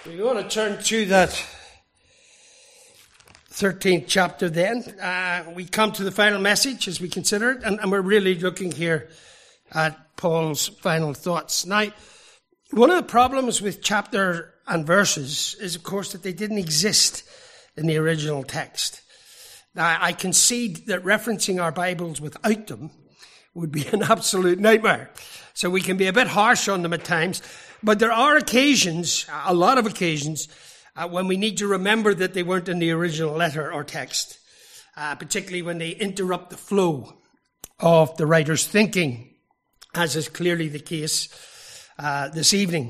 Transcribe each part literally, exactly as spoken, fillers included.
We want to turn to that thirteenth chapter then. Uh, we come to the final message as we consider it, and, and we're really looking here at Paul's final thoughts. Now, one of the problems with chapter and verses is, of course, that they didn't exist in the original text. Now, I concede that referencing our Bibles without them would be an absolute nightmare. So we can be a bit harsh on them at times. But there are occasions, a lot of occasions, uh, when we need to remember that they weren't in the original letter or text, uh, particularly when they interrupt the flow of the writer's thinking, as is clearly the case uh, this evening.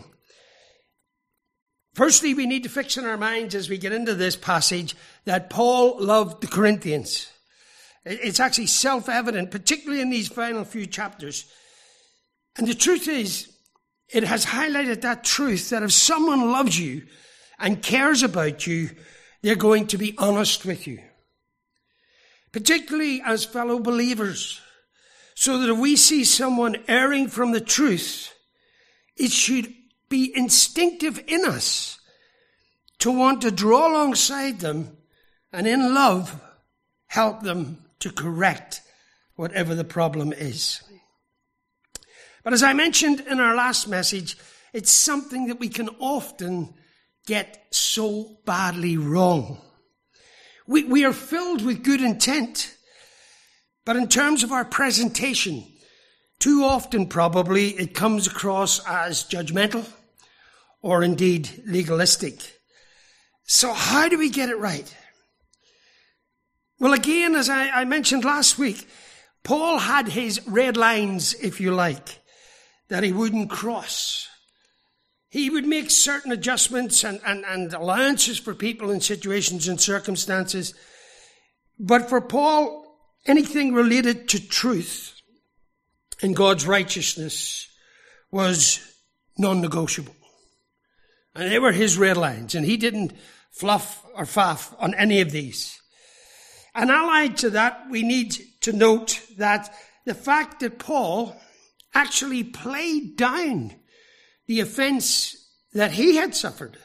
Firstly, we need to fix in our minds as we get into this passage that Paul loved the Corinthians. It's actually self-evident, particularly in these final few chapters. And the truth is, it has highlighted that truth that if someone loves you and cares about you, they're going to be honest with you. Particularly as fellow believers. So that if we see someone erring from the truth, it should be instinctive in us to want to draw alongside them and in love help them to correct whatever the problem is. But as I mentioned in our last message, it's something that we can often get so badly wrong. We, we are filled with good intent, but in terms of our presentation, too often probably it comes across as judgmental or indeed legalistic. So how do we get it right? Well, again, as I, I mentioned last week, Paul had his red lines, if you like, that he wouldn't cross. He would make certain adjustments and, and, and allowances for people in situations and circumstances. But for Paul, anything related to truth and God's righteousness was non-negotiable. And they were his red lines, and he didn't fluff or faff on any of these. And allied to that, we need to note that the fact that Paul actually played down the offense that he had suffered.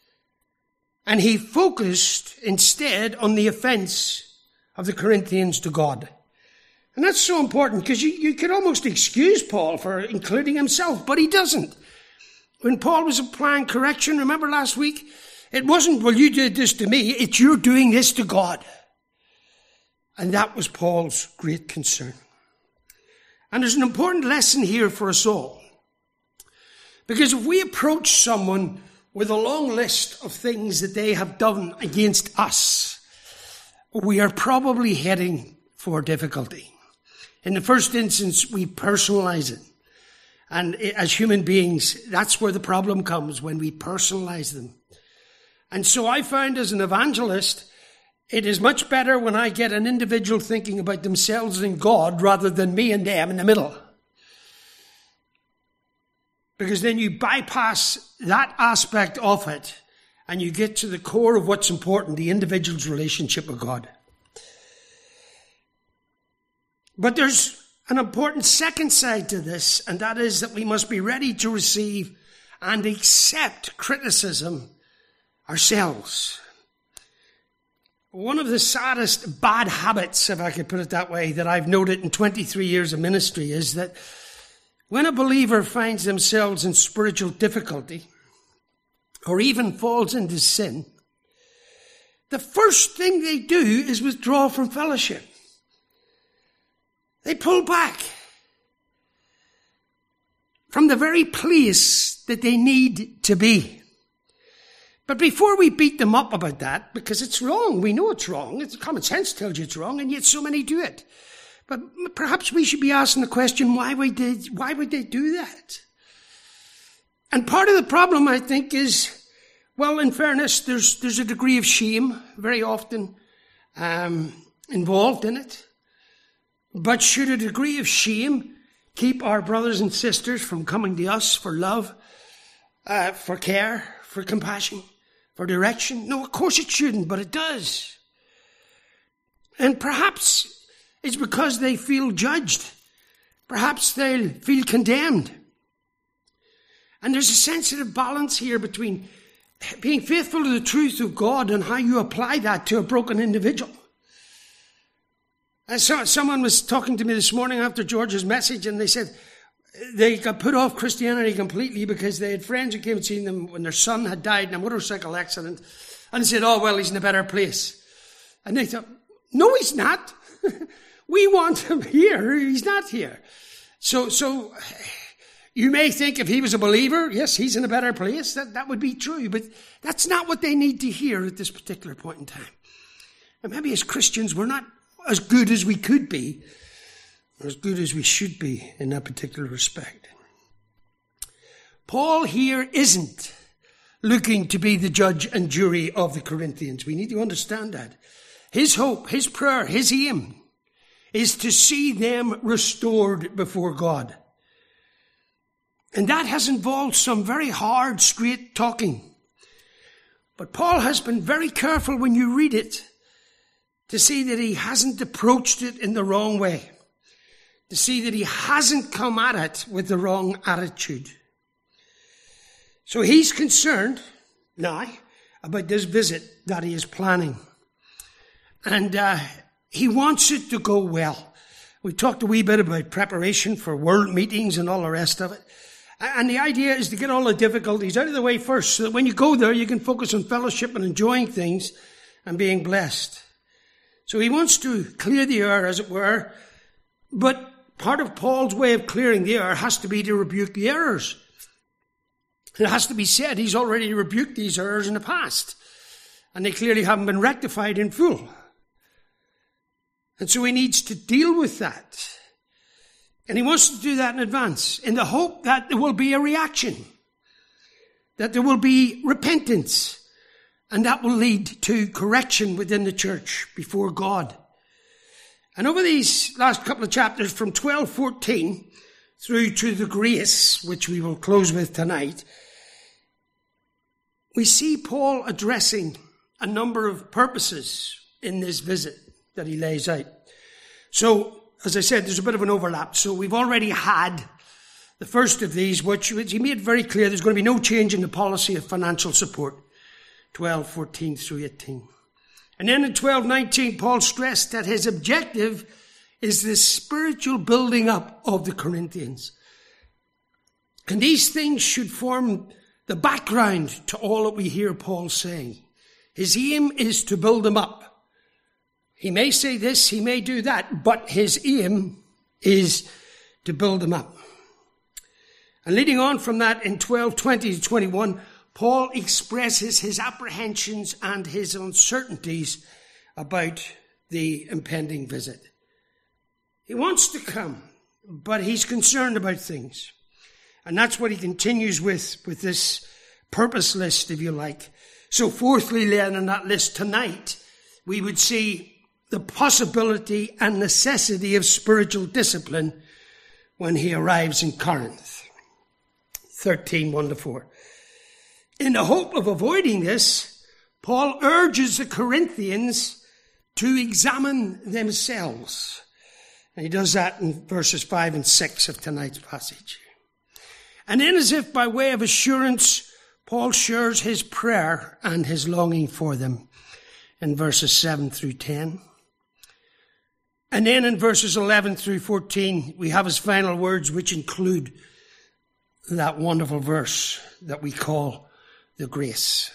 And he focused instead on the offense of the Corinthians to God. And that's so important because you, you could almost excuse Paul for including himself, but he doesn't. When Paul was applying correction, remember last week, it wasn't, well, you did this to me, it's you're doing this to God. And that was Paul's great concern. And there's an important lesson here for us all. Because if we approach someone with a long list of things that they have done against us, we are probably heading for difficulty. In the first instance, we personalize it. And as human beings, that's where the problem comes, when we personalize them. And so I found as an evangelist, it is much better when I get an individual thinking about themselves and God rather than me and them in the middle. Because then you bypass that aspect of it and you get to the core of what's important, the individual's relationship with God. But there's an important second side to this, and that is that we must be ready to receive and accept criticism ourselves. One of the saddest bad habits, if I could put it that way, that I've noted in twenty-three years of ministry is that when a believer finds themselves in spiritual difficulty or even falls into sin, the first thing they do is withdraw from fellowship. They pull back from the very place that they need to be. But before we beat them up about that, because it's wrong, we know it's wrong, it's common sense tells you it's wrong, and yet so many do it. But perhaps we should be asking the question, why would they, why would they do that? And part of the problem, I think, is, well, in fairness, there's there's a degree of shame very often um, involved in it. But should a degree of shame keep our brothers and sisters from coming to us for love, uh, for care, for compassion, for direction? No, of course it shouldn't, but it does. And perhaps it's because they feel judged. Perhaps they feel condemned. And there's a sensitive balance here between being faithful to the truth of God and how you apply that to a broken individual. And so, someone was talking to me this morning after George's message, and they said they got put off Christianity completely because they had friends who came and seen them when their son had died in a motorcycle accident. And they said, oh, well, he's in a better place. And they thought, no, he's not. We want him here. He's not here. So, so you may think if he was a believer, yes, he's in a better place. That, that would be true. But that's not what they need to hear at this particular point in time. And maybe as Christians, we're not as good as we could be, or as good as we should be in that particular respect. Paul here isn't looking to be the judge and jury of the Corinthians. We need to understand that. His hope, his prayer, his aim is to see them restored before God. And that has involved some very hard, straight talking. But Paul has been very careful when you read it to see that he hasn't approached it in the wrong way, to see that he hasn't come at it with the wrong attitude. So he's concerned now about this visit that he is planning. And uh, he wants it to go well. We talked a wee bit about preparation for world meetings and all the rest of it. And the idea is to get all the difficulties out of the way first, so that when you go there, you can focus on fellowship and enjoying things and being blessed. So he wants to clear the air, as it were, but part of Paul's way of clearing the air has to be to rebuke the errors. It has to be said he's already rebuked these errors in the past, and they clearly haven't been rectified in full. And so he needs to deal with that. And he wants to do that in advance, in the hope that there will be a reaction, that there will be repentance, and that will lead to correction within the church before God. And over these last couple of chapters, from twelve fourteen through to the grace, which we will close with tonight, we see Paul addressing a number of purposes in this visit that he lays out. So, as I said, there's a bit of an overlap. So we've already had the first of these, which, which he made very clear there's going to be no change in the policy of financial support. twelve fourteen through eighteen. And then in twelve nineteen, Paul stressed that his objective is the spiritual building up of the Corinthians. And these things should form the background to all that we hear Paul saying. His aim is to build them up. He may say this, he may do that, but his aim is to build them up. And leading on from that, in twelve twenty to twenty-one, Paul expresses his apprehensions and his uncertainties about the impending visit. He wants to come, but he's concerned about things. And that's what he continues with, with this purpose list, if you like. So fourthly, then, on that list tonight, we would see the possibility and necessity of spiritual discipline when he arrives in Corinth. thirteen, one to four. In the hope of avoiding this, Paul urges the Corinthians to examine themselves. And he does that in verses five and six of tonight's passage. And then, as if by way of assurance, Paul shares his prayer and his longing for them in verses seven through ten. And then in verses eleven through fourteen, we have his final words, which include that wonderful verse that we call the grace.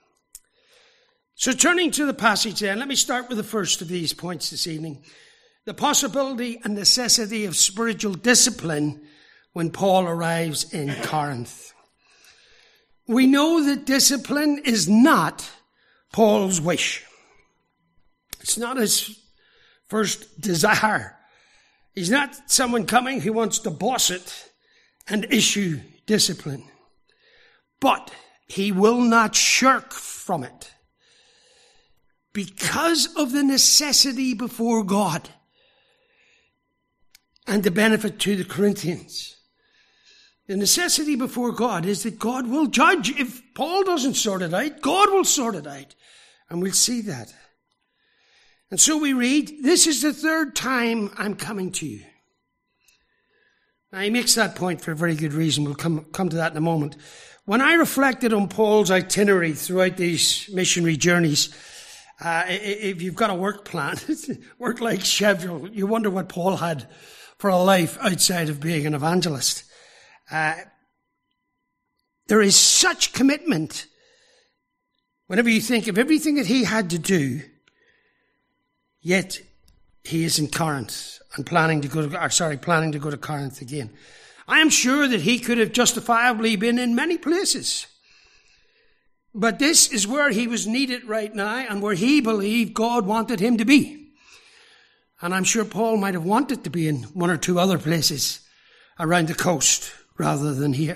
So turning to the passage then, let me start with the first of these points this evening. The possibility and necessity of spiritual discipline when Paul arrives in Corinth. We know that discipline is not Paul's wish. It's not his first desire. He's not someone coming who wants to boss it and issue discipline. But he will not shirk from it because of the necessity before God and the benefit to the Corinthians. The necessity before God is that God will judge. If Paul doesn't sort it out, God will sort it out. And we'll see that. And so we read, this is the third time I'm coming to you. Now he makes that point for a very good reason. We'll come, come to that in a moment. When I reflected on Paul's itinerary throughout these missionary journeys, uh, if you've got a work plan, work like schedule, you wonder what Paul had for a life outside of being an evangelist. Uh, there is such commitment whenever you think of everything that he had to do, yet he is in Corinth and planning to go to, or sorry, planning to go to Corinth again. I am sure that he could have justifiably been in many places. But this is where he was needed right now and where he believed God wanted him to be. And I'm sure Paul might have wanted to be in one or two other places around the coast rather than here.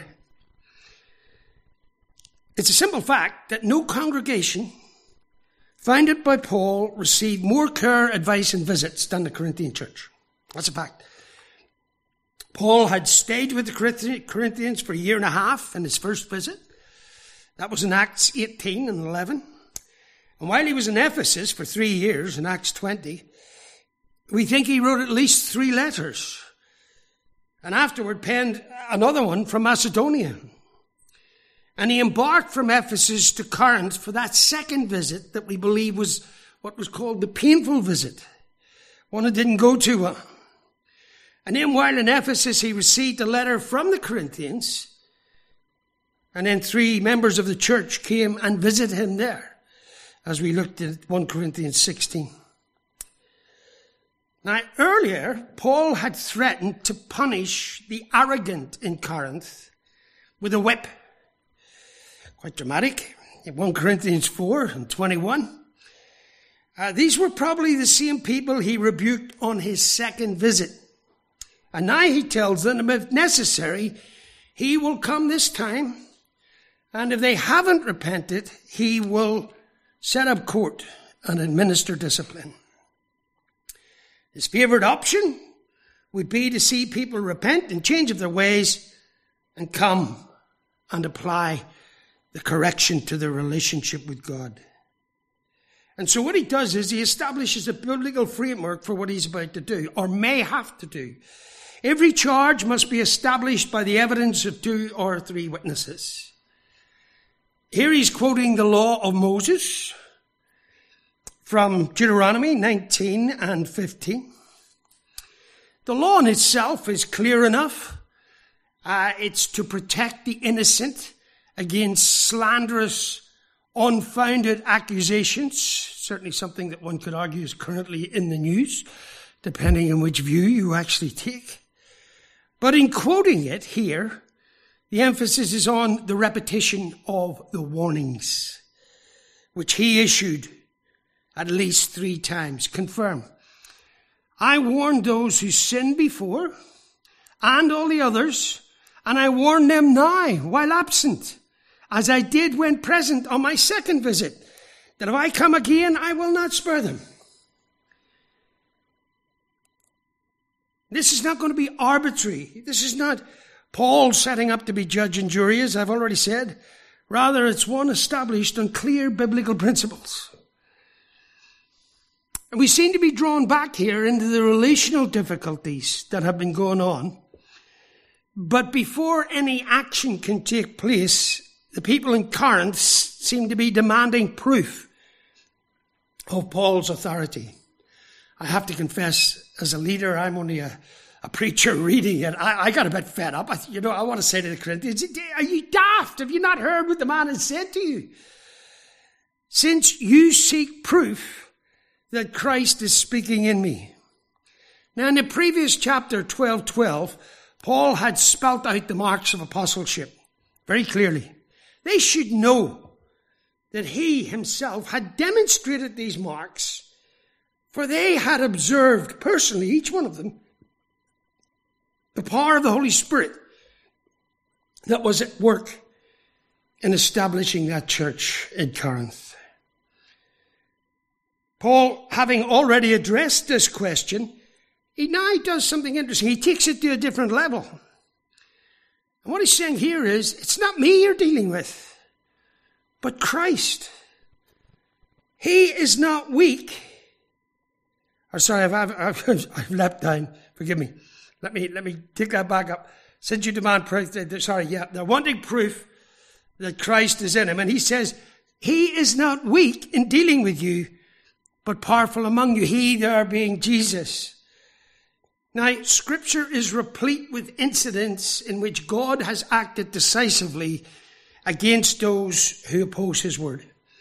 It's a simple fact that no congregation founded by Paul received more care, advice, and visits than the Corinthian church. That's a fact. Paul had stayed with the Corinthians for a year and a half in his first visit. That was in Acts eighteen and eleven. And while he was in Ephesus for three years, in Acts twenty, we think he wrote at least three letters. And afterward penned another one from Macedonia. And he embarked from Ephesus to Corinth for that second visit that we believe was what was called the painful visit. One that didn't go too well. And then while in Ephesus, he received a letter from the Corinthians. And then three members of the church came and visited him there, as we looked at First Corinthians sixteen. Now, earlier, Paul had threatened to punish the arrogant in Corinth with a whip. Quite dramatic. In First Corinthians four and twenty-one. Uh, these were probably the same people he rebuked on his second visit. And now he tells them, if necessary, he will come this time. And if they haven't repented, he will set up court and administer discipline. His favourite option would be to see people repent and change of their ways and come and apply the correction to their relationship with God. And so what he does is he establishes a biblical framework for what he's about to do, or may have to do. Every charge must be established by the evidence of two or three witnesses. Here he's quoting the law of Moses from Deuteronomy nineteen and fifteen. The law in itself is clear enough. Uh, it's to protect the innocent against slanderous, unfounded accusations. Certainly something that one could argue is currently in the news, depending on which view you actually take. But in quoting it here, the emphasis is on the repetition of the warnings, which he issued at least three times. Confirm. I warned those who sinned before, and all the others, and I warn them now, while absent, as I did when present on my second visit, that if I come again, I will not spare them. This is not going to be arbitrary. This is not Paul setting up to be judge and jury, as I've already said. Rather, it's one established on clear biblical principles. And we seem to be drawn back here into the relational difficulties that have been going on. But before any action can take place, the people in Corinth seem to be demanding proof of Paul's authority. I have to confess, as a leader, I'm only a, a preacher reading it. I, I got a bit fed up. I, you know, I want to say to the Corinthians, are you daft? Have you not heard what the man has said to you? Since you seek proof that Christ is speaking in me. Now, in the previous chapter twelve twelve, Paul had spelt out the marks of apostleship very clearly. They should know that he himself had demonstrated these marks, for they had observed personally, each one of them, the power of the Holy Spirit that was at work in establishing that church in Corinth. Paul, having already addressed this question, he now does something interesting. He takes it to a different level. And what he's saying here is, it's not me you're dealing with, but Christ. He is not weak. Or sorry, I've, I've, I've, I've leapt down. Forgive me. Let me, let me take that back up. Since you demand proof, sorry, yeah, they're wanting proof that Christ is in him. And he says, he is not weak in dealing with you, but powerful among you. He there being Jesus. Now, Scripture is replete with incidents in which God has acted decisively against those who oppose his word.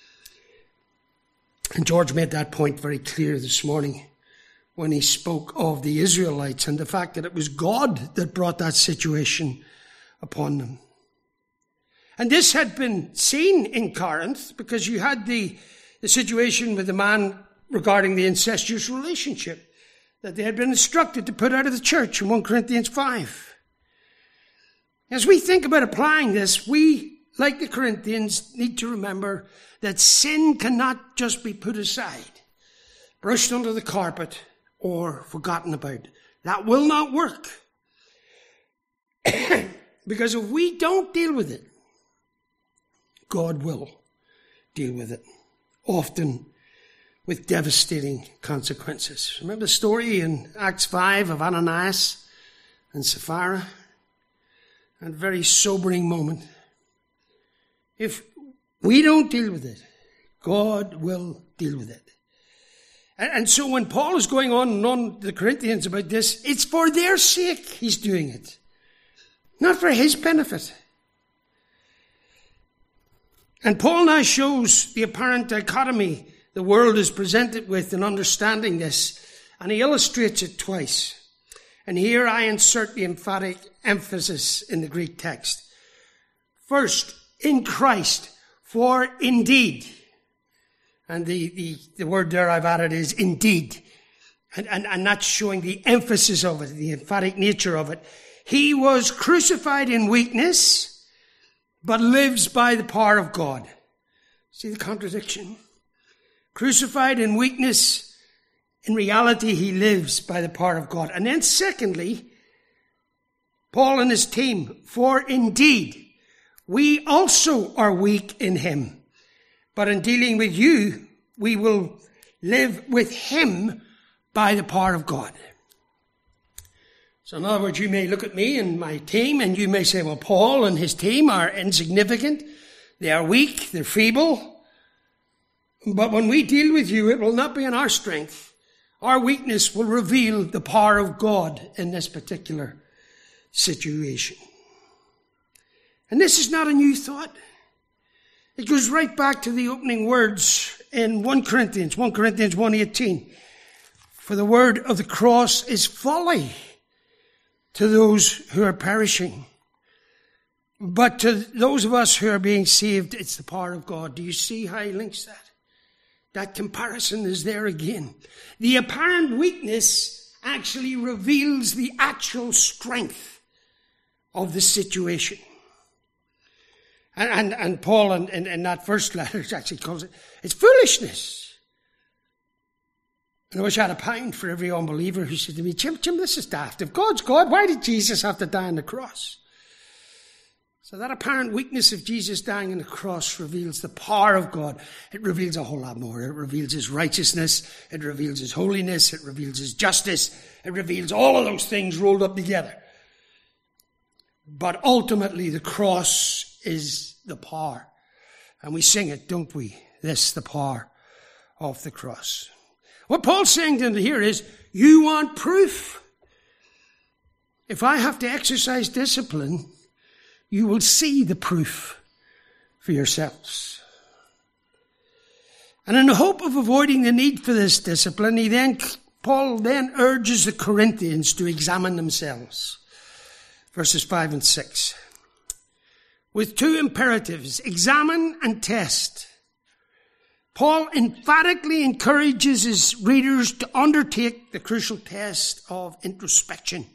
And George made that point very clear this morning when he spoke of the Israelites and the fact that it was God that brought that situation upon them. And this had been seen in Corinth because you had the, the situation with the man regarding the incestuous relationship that they had been instructed to put out of the church in First Corinthians five. As we think about applying this, we, like the Corinthians, need to remember that sin cannot just be put aside, brushed under the carpet, or forgotten about. That will not work. Because if we don't deal with it, God will deal with it, often with devastating consequences. Remember the story in Acts five of Ananias and Sapphira? A very sobering moment. If we don't deal with it, God will deal with it. And, and so when Paul is going on and on to the Corinthians about this, it's for their sake he's doing it, not for his benefit. And Paul now shows the apparent dichotomy the world is presented with in understanding this, and he illustrates it twice. And here I insert the emphatic emphasis in the Greek text. First, in Christ, for indeed. And the, the, the word there I've added is indeed. And, and, and that's showing the emphasis of it, the emphatic nature of it. He was crucified in weakness, but lives by the power of God. See the contradiction? Crucified in weakness, in reality he lives by the power of God. And then secondly, Paul and his team, for indeed, we also are weak in him. But in dealing with you, we will live with him by the power of God. So in other words, you may look at me and my team and you may say, well, Paul and his team are insignificant. They are weak. They're feeble. But when we deal with you, it will not be in our strength. Our weakness will reveal the power of God in this particular situation. And this is not a new thought. It goes right back to the opening words in First Corinthians, First Corinthians one eighteen. For the word of the cross is folly to those who are perishing. But to those of us who are being saved, it's the power of God. Do you see how he links that? That comparison is there again. The apparent weakness actually reveals the actual strength of the situation. And, and, and Paul in, in, in that first letter actually calls it, it's foolishness. And I wish I had a pound for every unbeliever who said to me, Jim, Jim, this is daft. If God's God, why did Jesus have to die on the cross? So that apparent weakness of Jesus dying on the cross reveals the power of God. It reveals a whole lot more. It reveals his righteousness. It reveals his holiness. It reveals his justice. It reveals all of those things rolled up together. But ultimately, the cross is the power. And we sing it, don't we? This, the power of the cross. What Paul's saying to them here is, you want proof? If I have to exercise discipline, you will see the proof for yourselves. And in the hope of avoiding the need for this discipline, he then, Paul then urges the Corinthians to examine themselves. Verses five and six. With two imperatives, examine and test. Paul emphatically encourages his readers to undertake the crucial test of introspection.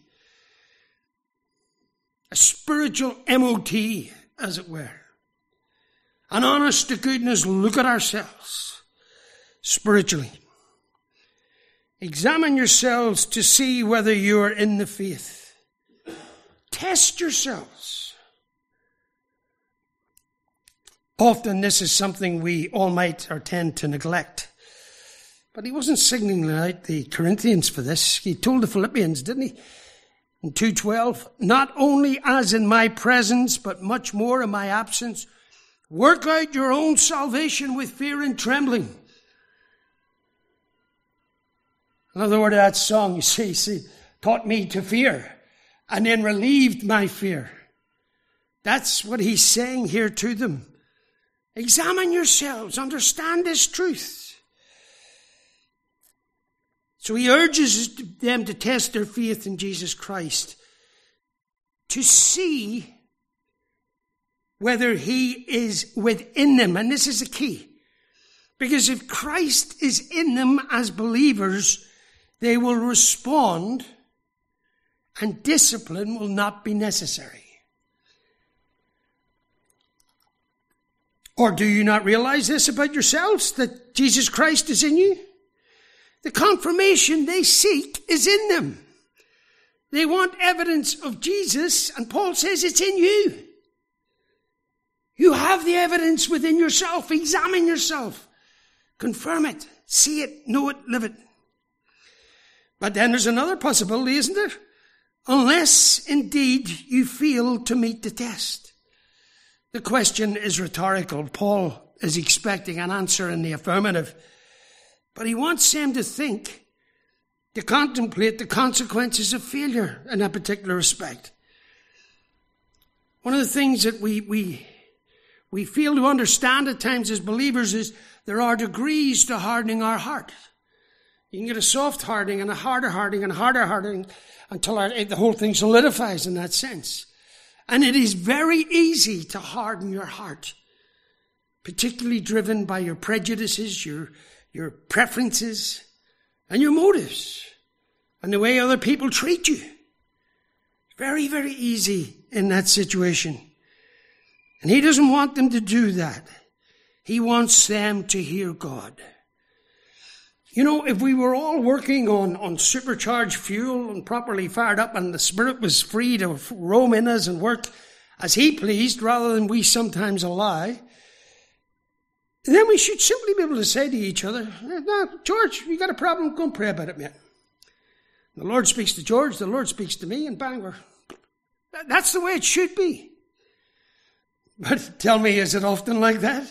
A spiritual M O T, as it were. An honest to goodness look at ourselves spiritually. Examine yourselves to see whether you are in the faith. Test yourselves. Often this is something we all might or tend to neglect. But he wasn't signaling out the Corinthians for this. He told the Philippians, didn't he? In two twelve, not only as in my presence, but much more in my absence, Work out your own salvation with fear and trembling. Another word of that song, you see, see, taught me to fear and then relieved my fear. That's what he's saying here to them. Examine yourselves, understand this truth. So he urges them to test their faith in Jesus Christ, to see whether he is within them. And this is the key. Because if Christ is in them as believers, they will respond and discipline will not be necessary. Or do you not realize this about yourselves, that Jesus Christ is in you? The confirmation they seek is in them. They want evidence of Jesus, and Paul says it's in you. You have the evidence within yourself. Examine yourself. Confirm it. See it, know it, live it. But then there's another possibility, isn't there? Unless indeed you fail to meet the test. The question is rhetorical. Paul is expecting an answer in the affirmative. But he wants them to think, to contemplate the consequences of failure in that particular respect. One of the things that we, we, we fail to understand at times as believers is there are degrees to hardening our heart. You can get a soft hardening and a harder hardening and a harder hardening until our, the whole thing solidifies in that sense. And it is very easy to harden your heart, particularly driven by your prejudices, your, your preferences, and your motives, and the way other people treat you. Very, very easy in that situation. And he doesn't want them to do that. He wants them to hear God. You know, if we were all working on, on supercharged fuel and properly fired up and the Spirit was free to roam in us and work as he pleased rather than we sometimes allow, then we should simply be able to say to each other, no, George, you got a problem, go and pray about it, mate. The Lord speaks to George, the Lord speaks to me, and bang, we're... That's the way it should be. But tell me, is it often like that?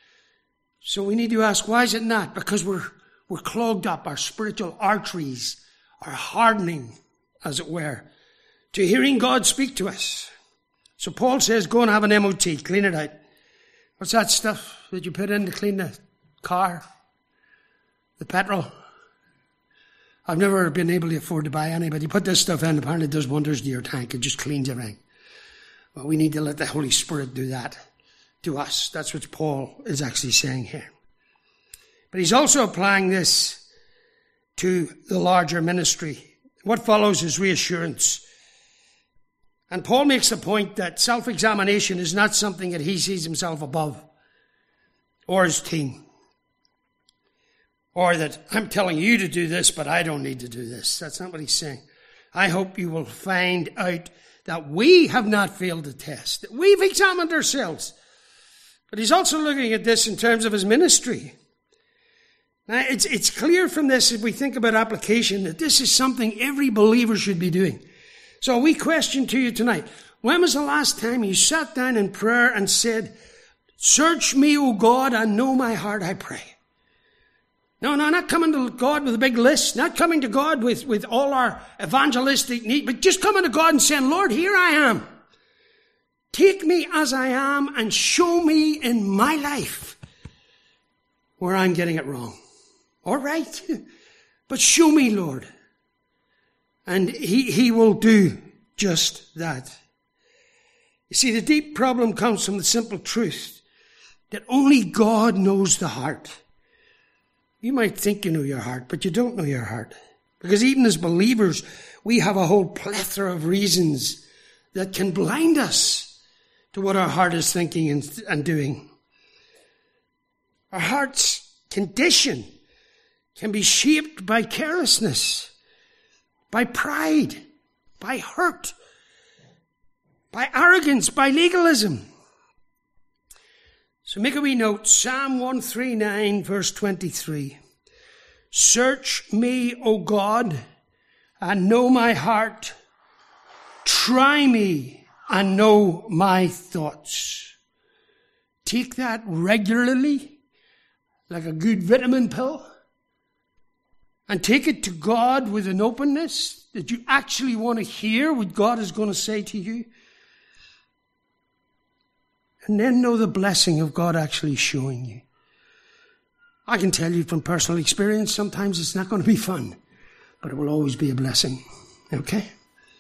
So we need to ask, why is it not? Because we're We're clogged up. Our spiritual arteries are hardening, as it were, to hearing God speak to us. So Paul says, go and have an M O T, clean it out. What's that stuff that you put in to clean the car? The petrol? I've never been able to afford to buy any, but you put this stuff in, apparently it does wonders to your tank. It just cleans everything. Well, we need to let the Holy Spirit do that to us. That's what Paul is actually saying here. But he's also applying this to the larger ministry. What follows is reassurance. And Paul makes the point that self-examination is not something that he sees himself above, or his team. Or that I'm telling you to do this, but I don't need to do this. That's not what he's saying. I hope you will find out that we have not failed the test, that we've examined ourselves. But he's also looking at this in terms of his ministry. Now, it's, it's clear from this, if we think about application, that this is something every believer should be doing. So we question to you tonight, when was the last time you sat down in prayer and said, search me, O God, and know my heart, I pray. No, no, not coming to God with a big list, not coming to God with, with all our evangelistic need, but just coming to God and saying, Lord, here I am. Take me as I am and show me in my life where I'm getting it wrong. All right, but show me, Lord. And he, he will do just that. You see, the deep problem comes from the simple truth that only God knows the heart. You might think you know your heart, but you don't know your heart. Because even as believers, we have a whole plethora of reasons that can blind us to what our heart is thinking and, and doing. Our heart's condition can be shaped by carelessness, by pride, by hurt, by arrogance, by legalism. So make a wee note, Psalm one thirty-nine, verse twenty-three. Search me, O God, and know my heart. Try me and know my thoughts. take that regularly, like a good vitamin pill, and take it to God with an openness that you actually want to hear what God is going to say to you, and then know the blessing of God actually showing you. I can tell you from personal experience, sometimes it's not going to be fun, but it will always be a blessing. Okay?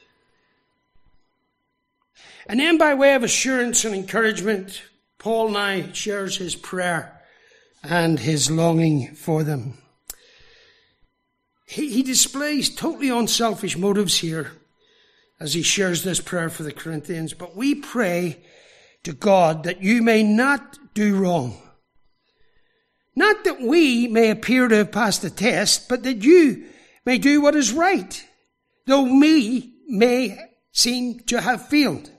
And then by way of assurance and encouragement, Paul now shares his prayer and his longing for them. He, he displays totally unselfish motives here as he shares this prayer for the Corinthians. But we pray to God that you may not do wrong. Not that we may appear to have passed the test, but that you may do what is right, though we may seem to have failed.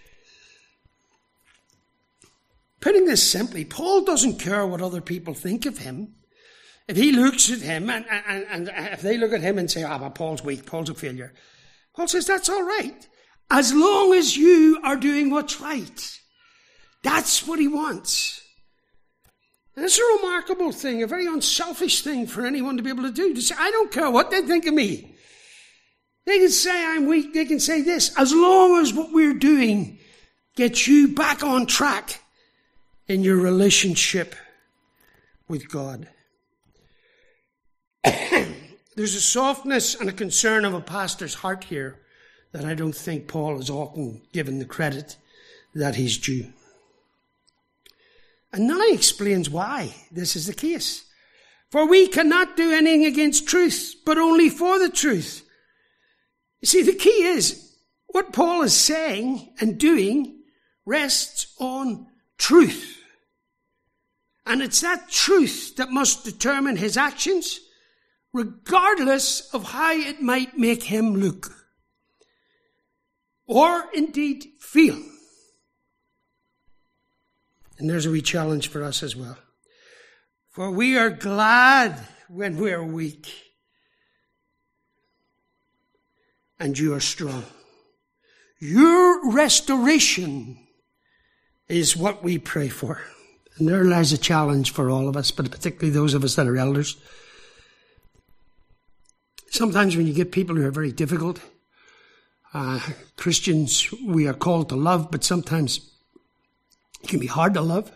Putting this simply, Paul doesn't care what other people think of him. If he looks at him, and, and, and if they look at him and say, ah, but Paul's weak, Paul's a failure, Paul says, that's all right, as long as you are doing what's right. That's what he wants. And it's a remarkable thing, a very unselfish thing for anyone to be able to do, to say, I don't care what they think of me. They can say I'm weak, they can say this, as long as what we're doing gets you back on track in your relationship with God. There's a softness and a concern of a pastor's heart here that I don't think Paul is often given the credit that he's due. And now he explains why this is the case. For we cannot do anything against truth, but only for the truth. You see, the key is what Paul is saying and doing rests on truth. And it's that truth that must determine his actions, regardless of how it might make him look, or indeed feel. And there's a wee challenge for us as well. For we are glad when we are weak, and you are strong. Your restoration is what we pray for. And there lies a challenge for all of us, but particularly those of us that are elders. Sometimes when you get people who are very difficult, uh, Christians, we are called to love, but sometimes it can be hard to love.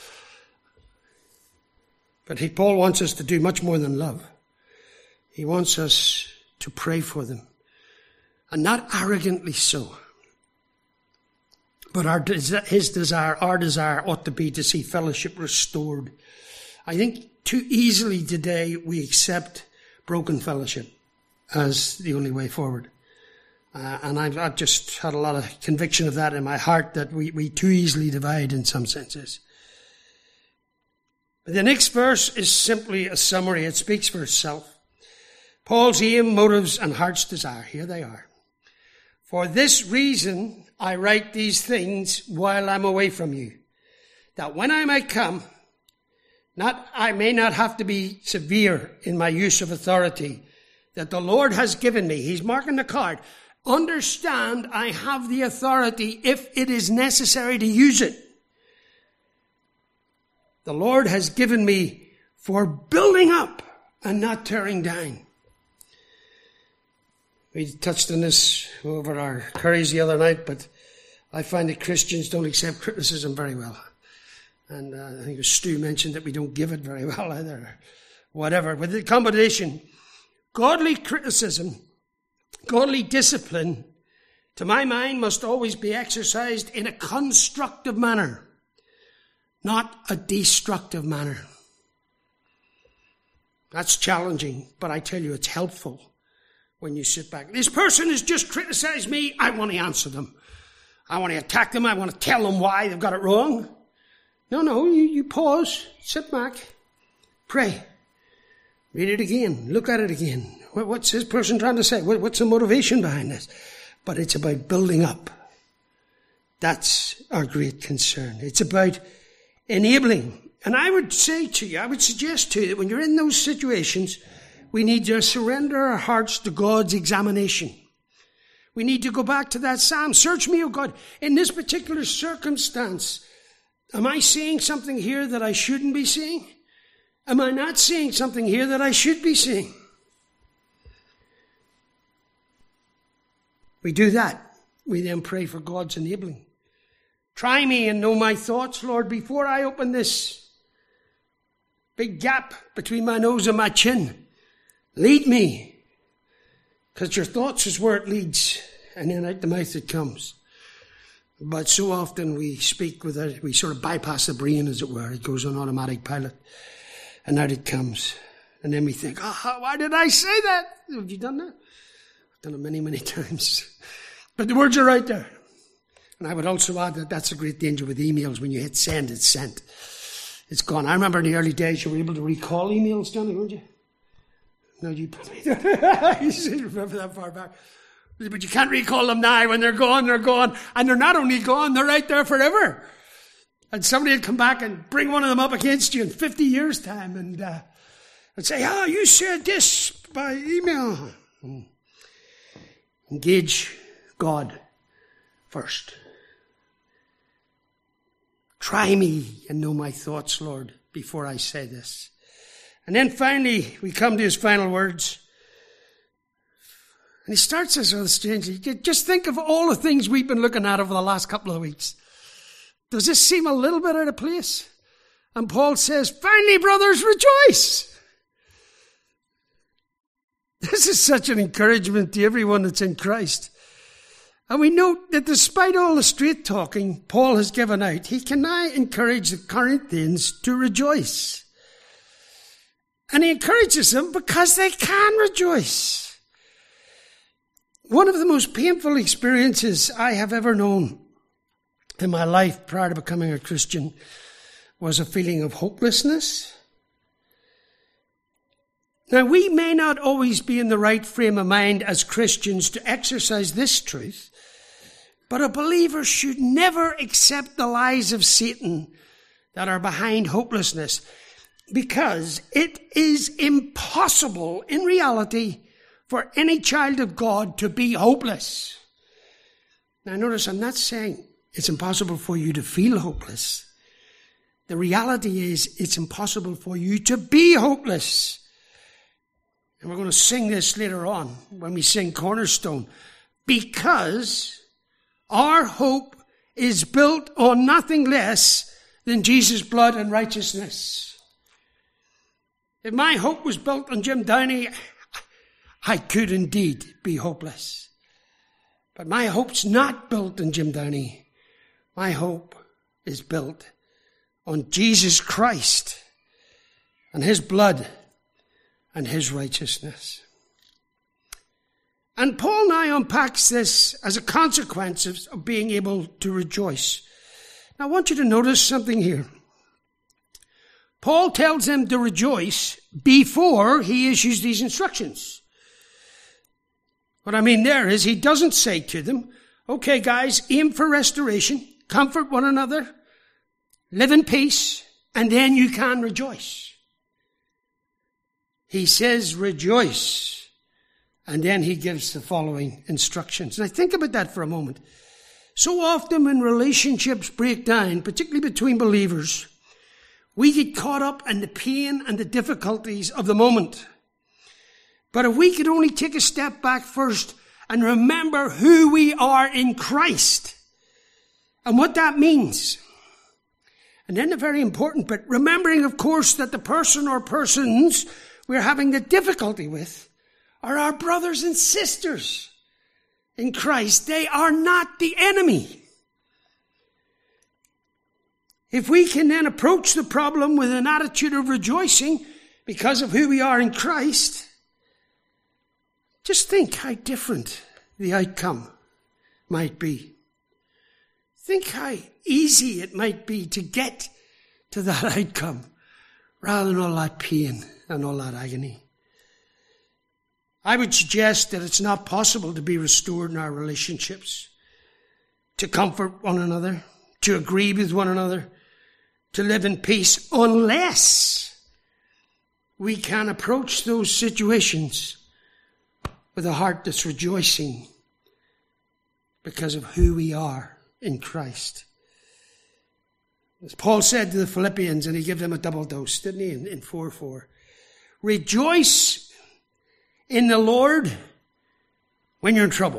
But he, Paul wants us to do much more than love. He wants us to pray for them. And not arrogantly so. But our, his desire, our desire ought to be to see fellowship restored. I think too easily today we accept broken fellowship as the only way forward. Uh, and I've, I've just had a lot of conviction of that in my heart, that we, we too easily divide in some senses. But the next verse is simply a summary. It speaks for itself. Paul's aim, motives, and heart's desire. Here they are. For this reason I write these things while I'm away from you, that when I may come, not I may not have to be severe in my use of authority that the Lord has given me. He's marking the card. Understand, I have the authority if it is necessary to use it. The Lord has given me for building up and not tearing down. We touched on this over our curries the other night, but I find that Christians don't accept criticism very well. And uh, I think Stu mentioned that we don't give it very well either, or whatever. But the combination, godly criticism, godly discipline, to my mind, must always be exercised in a constructive manner, not a destructive manner. That's challenging, but I tell you, it's helpful. When you sit back, this person has just criticized me, I want to answer them. I want to attack them. I want to tell them why they've got it wrong. No, no, you, you pause, sit back, pray. Read it again, look at it again. What's this person trying to say? What's the motivation behind this? But it's about building up. That's our great concern. It's about enabling. And I would say to you, I would suggest to you that when you're in those situations, we need to surrender our hearts to God's examination. We need to go back to that psalm. Search me, O God. In this particular circumstance, Am I seeing something here that I shouldn't be seeing? Am I not seeing something here that I should be seeing? We do that. We then pray for God's enabling. Try me and know my thoughts, Lord, before I open this big gap between my nose and my chin. Lead me, because your thoughts is where it leads, and then out the mouth it comes. But so often we speak without, we sort of bypass the brain, as it were. It goes on automatic pilot, and out it comes. And then we think, oh, why did I say that? Have you done that? I've done it many, many times. But the words are out there. And I would also add that that's a great danger with emails. When you hit send, it's sent. It's gone. I remember in the early days you were able to recall emails, Johnny, weren't you? No, you probably don't. You remember that far back. But you can't recall them now. When they're gone, they're gone. And they're not only gone, they're right there forever. And somebody would come back and bring one of them up against you in fifty years' time and uh, and say, oh, you said this by email. And engage God first. Try me and know my thoughts, Lord, before I say this. And then finally, we come to his final words. And he starts this rather strangely. Just think of all the things we've been looking at over the last couple of weeks. Does this seem a little bit out of place? And Paul says, finally, brothers, rejoice. This is such an encouragement to everyone that's in Christ. And we note that despite all the straight talking Paul has given out, he can now encourage the Corinthians to rejoice. And he encourages them because they can rejoice. One of the most painful experiences I have ever known in my life prior to becoming a Christian was a feeling of hopelessness. Now, we may not always be in the right frame of mind as Christians to exercise this truth, but a believer should never accept the lies of Satan that are behind hopelessness, because it is impossible in reality for any child of God to be hopeless. Now, notice I'm not saying it's impossible for you to feel hopeless. The reality is it's impossible for you to be hopeless. And we're going to sing this later on when we sing Cornerstone. Because our hope is built on nothing less than Jesus' blood and righteousness. If my hope was built on Jim Downey, I could indeed be hopeless. But my hope's not built on Jim Downey. My hope is built on Jesus Christ and his blood and his righteousness. And Paul now unpacks this as a consequence of being able to rejoice. Now I want you to notice something here. Paul tells them to rejoice before he issues these instructions. What I mean there is he doesn't say to them, okay guys, aim for restoration, comfort one another, live in peace, and then you can rejoice. He says rejoice. And then he gives the following instructions. And I think about that for a moment. So often when relationships break down, particularly between believers, we get caught up in the pain and the difficulties of the moment. But if we could only take a step back first and remember who we are in Christ and what that means. And then the very important bit, remembering, of course, that the person or persons we're having the difficulty with are our brothers and sisters in Christ. They are not the enemy. If we can then approach the problem with an attitude of rejoicing because of who we are in Christ, just think how different the outcome might be. Think how easy it might be to get to that outcome rather than all that pain and all that agony. I would suggest that it's not possible to be restored in our relationships, to comfort one another, to agree with one another, to live in peace, unless we can approach those situations with a heart that's rejoicing because of who we are in Christ. As Paul said to the Philippians, and he gave them a double dose, didn't he, in, in four four. Rejoice in the Lord when you're in trouble.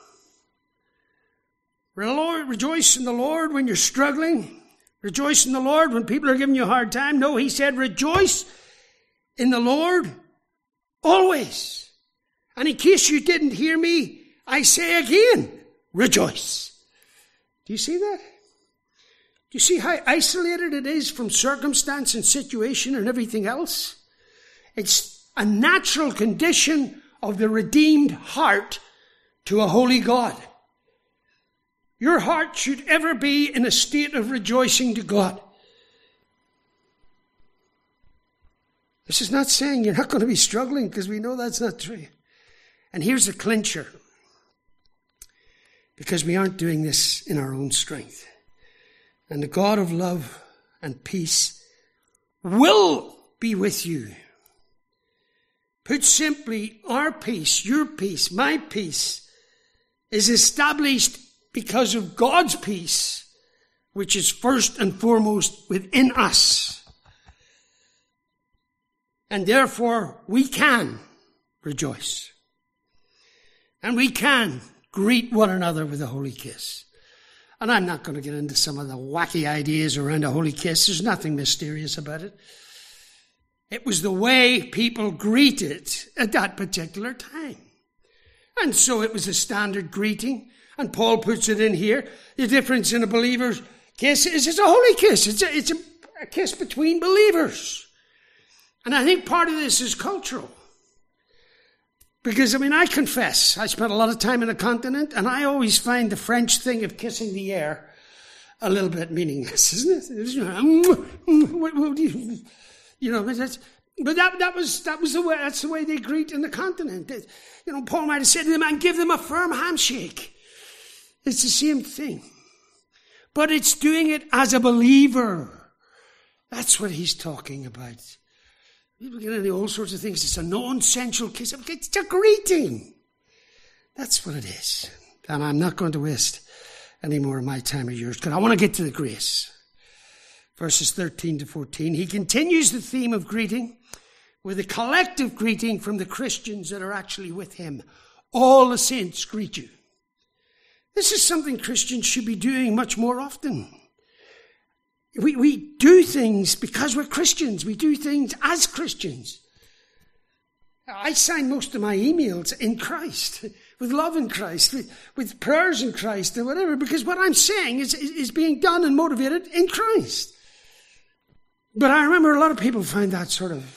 Rejoice in the Lord when you're struggling. Rejoice in the Lord when people are giving you a hard time. No, he said, rejoice in the Lord always. And in case you didn't hear me, I say again, rejoice. Do you see that? Do you see how isolated it is from circumstance and situation and everything else? It's a natural condition of the redeemed heart to a holy God. Your heart should ever be in a state of rejoicing to God. This is not saying you're not going to be struggling, because we know that's not true. And here's the clincher. Because we aren't doing this in our own strength. And the God of love and peace will be with you. Put simply, our peace, your peace, my peace is established because of God's peace, which is first and foremost within us. And therefore, we can rejoice. And we can greet one another with a holy kiss. And I'm not going to get into some of the wacky ideas around a holy kiss. There's nothing mysterious about it. It was the way people greeted at that particular time. And so it was a standard greeting. And Paul puts it in here. The difference in a believer's kiss is it's a holy kiss. It's a, it's a, a kiss between believers. And I think part of this is cultural. Because, I mean, I confess, I spent a lot of time in the continent, and I always find the French thing of kissing the air a little bit meaningless, isn't it? You know, you know but that's, but that that was that was the way that's the way they greet in the continent. You know, Paul might have said to them, "And give them a firm handshake." It's the same thing, but it's doing it as a believer. That's what he's talking about. People get into all sorts of things. It's a non-sensual kiss. It's a greeting. That's what it is. And I'm not going to waste any more of my time or yours, because I want to get to the grace. Verses thirteen to fourteen. He continues the theme of greeting with a collective greeting from the Christians that are actually with him. All the saints greet you. This is something Christians should be doing much more often. We we do things because we're Christians. We do things as Christians. I sign most of my emails in Christ, with love in Christ, with, with prayers in Christ, or whatever, because what I'm saying is, is, is being done and motivated in Christ. But I remember a lot of people find that sort of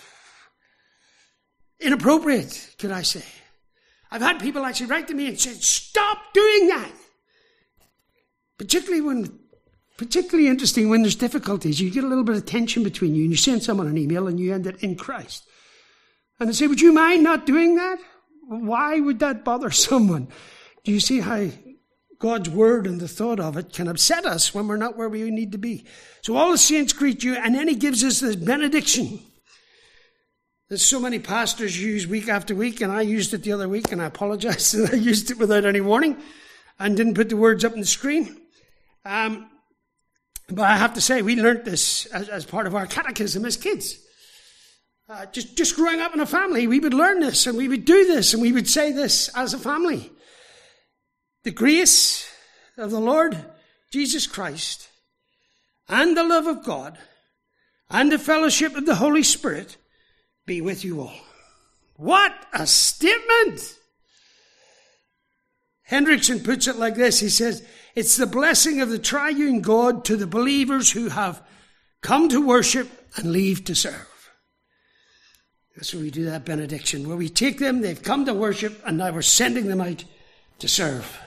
inappropriate, could I say. I've had people actually write to me and say, stop doing that. Particularly when... Particularly interesting when there's difficulties. You get a little bit of tension between you and you send someone an email and you end it in Christ. And they say, would you mind not doing that? Why would that bother someone? Do you see how God's word and the thought of it can upset us when we're not where we need to be? So all the saints greet you, and then he gives us this benediction that so many pastors use week after week, and I used it the other week, and I apologize that I used it without any warning and didn't put the words up on the screen. Um... But I have to say, we learnt this as, as part of our catechism as kids. Uh, just, just growing up in a family, we would learn this, and we would do this, and we would say this as a family. The grace of the Lord Jesus Christ, and the love of God, and the fellowship of the Holy Spirit be with you all. What a statement! Hendrickson puts it like this. He says, it's the blessing of the triune God to the believers who have come to worship and leave to serve. That's where we do that benediction, where we take them, they've come to worship, and now we're sending them out to serve.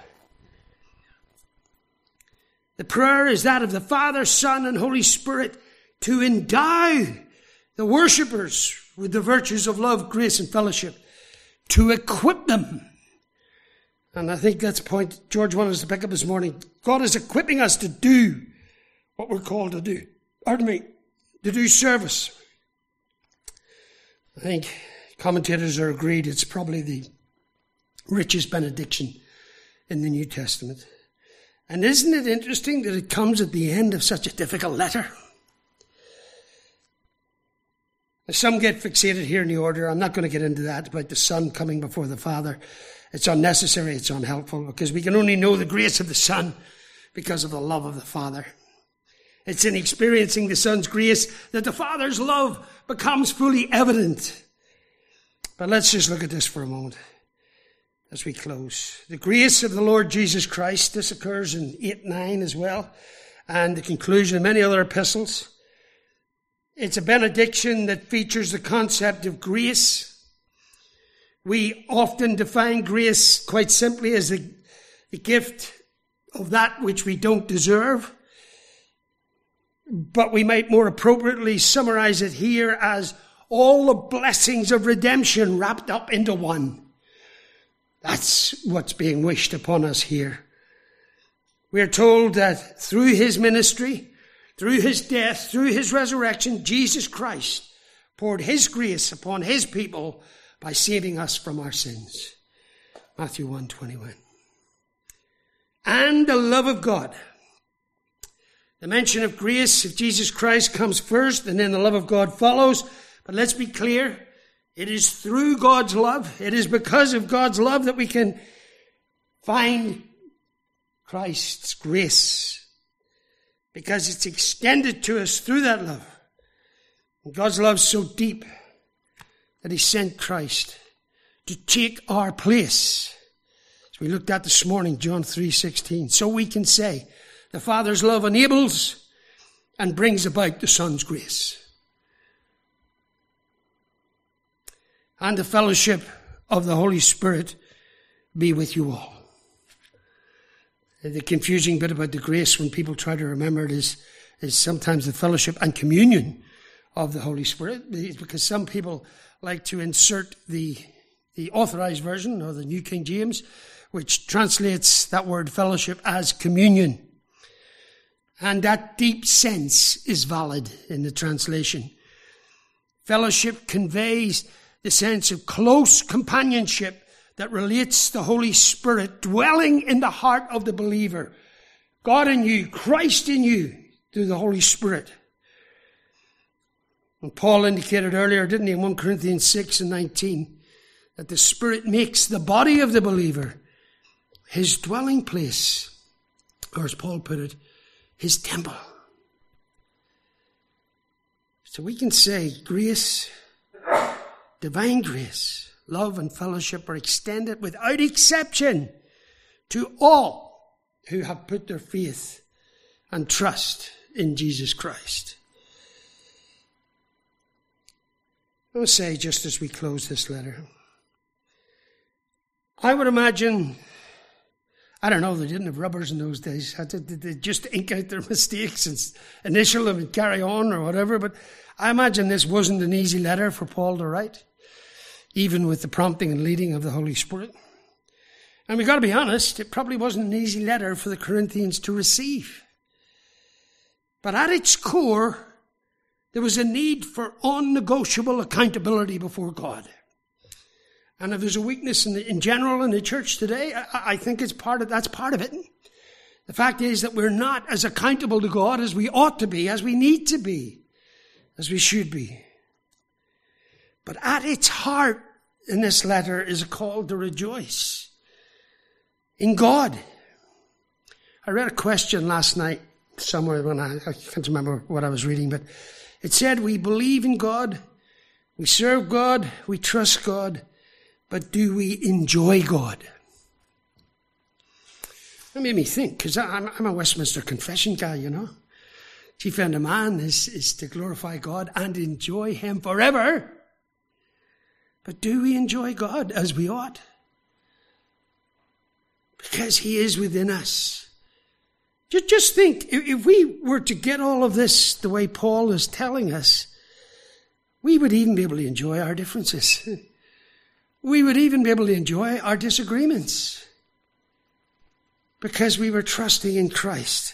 The prayer is that of the Father, Son, and Holy Spirit to endow the worshippers with the virtues of love, grace, and fellowship, to equip them. And I think that's a point George wanted us to pick up this morning. God is equipping us to do what we're called to do. Pardon me, to do service. I think commentators are agreed it's probably the richest benediction in the New Testament. And isn't it interesting that it comes at the end of such a difficult letter? Some get fixated here in the order. I'm not going to get into that about the Son coming before the Father. It's unnecessary. It's unhelpful because we can only know the grace of the Son because of the love of the Father. It's in experiencing the Son's grace that the Father's love becomes fully evident. But let's just look at this for a moment as we close. The grace of the Lord Jesus Christ, this occurs in eight nine as well, and the conclusion of many other epistles. It's a benediction that features the concept of grace. We often define grace quite simply as the, the gift of that which we don't deserve. But we might more appropriately summarize it here as all the blessings of redemption wrapped up into one. That's what's being wished upon us here. We are told that through his ministry, through his death, through his resurrection, Jesus Christ poured his grace upon his people by saving us from our sins. Matthew one twenty-one. And the love of God. The mention of grace of Jesus Christ comes first, and then the love of God follows. But let's be clear, it is through God's love, it is because of God's love that we can find Christ's grace. Because it's extended to us through that love. And God's love is so deep that he sent Christ to take our place. As we looked at this morning, John three sixteen. So we can say, the Father's love enables and brings about the Son's grace. And the fellowship of the Holy Spirit be with you all. The confusing bit about the grace when people try to remember it is, is sometimes the fellowship and communion of the Holy Spirit, because some people like to insert the, the authorized version or the New King James, which translates that word fellowship as communion. And that deep sense is valid in the translation. Fellowship conveys the sense of close companionship that relates the Holy Spirit dwelling in the heart of the believer. God in you, Christ in you, through the Holy Spirit. And Paul indicated earlier, didn't he, in First Corinthians six and nineteen, that the Spirit makes the body of the believer his dwelling place, or as Paul put it, his temple. So we can say grace, divine grace, love and fellowship are extended without exception to all who have put their faith and trust in Jesus Christ. I will say, just as we close this letter, I would imagine, I don't know, they didn't have rubbers in those days. They just ink out their mistakes and initial them and carry on or whatever. But I imagine this wasn't an easy letter for Paul to write, even with the prompting and leading of the Holy Spirit. And we've got to be honest, it probably wasn't an easy letter for the Corinthians to receive. But at its core, there was a need for unnegotiable accountability before God. And if there's a weakness in, the, in general in the church today, I, I think it's part of that's part of it. The fact is that we're not as accountable to God as we ought to be, as we need to be, as we should be. But at its heart in this letter is a call to rejoice in God. I read a question last night somewhere when I, I can't remember what I was reading, but it said, we believe in God, we serve God, we trust God, but do we enjoy God? That made me think, because I'm, I'm a Westminster Confession guy, you know. Chief end of man is, is to glorify God and enjoy him forever. But do we enjoy God as we ought? Because he is within us. Just, just think, if we were to get all of this the way Paul is telling us, we would even be able to enjoy our differences. We would even be able to enjoy our disagreements. Because we were trusting in Christ.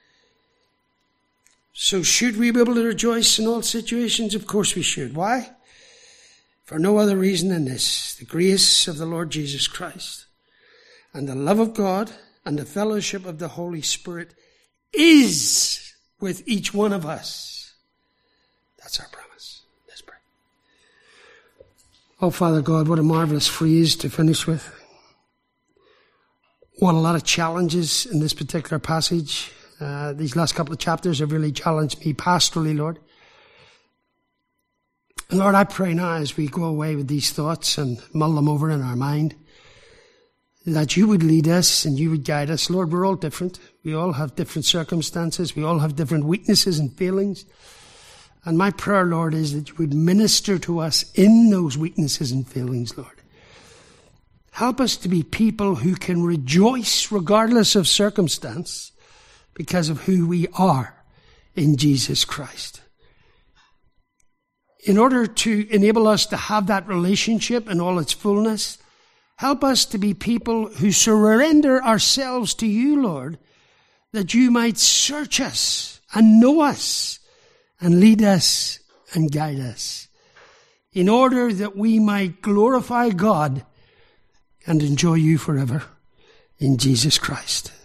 So should we be able to rejoice in all situations? Of course we should. Why? For no other reason than this. The grace of the Lord Jesus Christ and the love of God and the fellowship of the Holy Spirit is with each one of us. That's our promise. Let's pray. Oh, Father God, what a marvelous phrase to finish with. What a lot of challenges in this particular passage. Uh, these last couple of chapters have really challenged me pastorally, Lord. And Lord, I pray now as we go away with these thoughts and mull them over in our mind, that you would lead us and you would guide us. Lord, we're all different. We all have different circumstances. We all have different weaknesses and feelings. And my prayer, Lord, is that you would minister to us in those weaknesses and feelings, Lord. Help us to be people who can rejoice regardless of circumstance because of who we are in Jesus Christ. In order to enable us to have that relationship in all its fullness, help us to be people who surrender ourselves to you, Lord, that you might search us and know us and lead us and guide us, in order that we might glorify God and enjoy you forever in Jesus Christ.